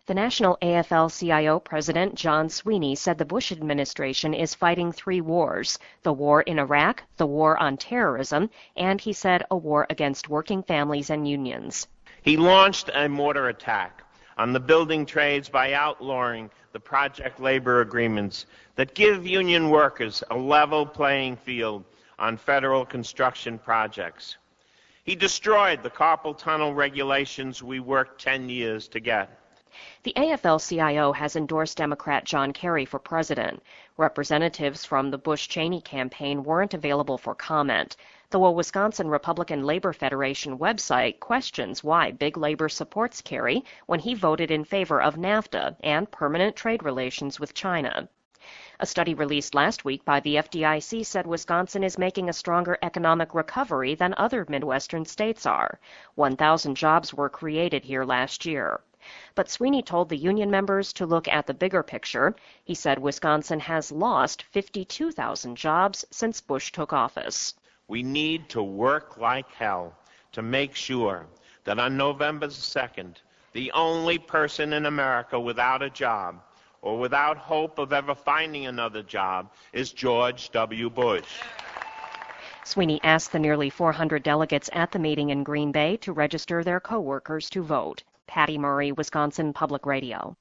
The National AFL-CIO president, John Sweeney, said the Bush administration is fighting three wars: the war in Iraq, the war on terrorism, and, he said, a war against working families and unions. He launched a mortar attack on the building trades by outlawing the project labor agreements that give union workers a level playing field on federal construction projects. He destroyed the carpal tunnel regulations we worked 10 years to get. The AFL-CIO has endorsed Democrat John Kerry for president. Representatives from the Bush-Cheney campaign weren't available for comment, though a Wisconsin Republican Labor Federation website questions why Big Labor supports Kerry when he voted in favor of NAFTA and permanent trade relations with China. A study released last week by the FDIC said Wisconsin is making a stronger economic recovery than other Midwestern states are. 1,000 jobs were created here last year. But Sweeney told the union members to look at the bigger picture. He said Wisconsin has lost 52,000 jobs since Bush took office. We need to work like hell to make sure that on November 2nd, the only person in America without a job or without hope of ever finding another job is George W. Bush. Sweeney asked the nearly 400 delegates at the meeting in Green Bay to register their coworkers to vote. Patty Murray, Wisconsin Public Radio.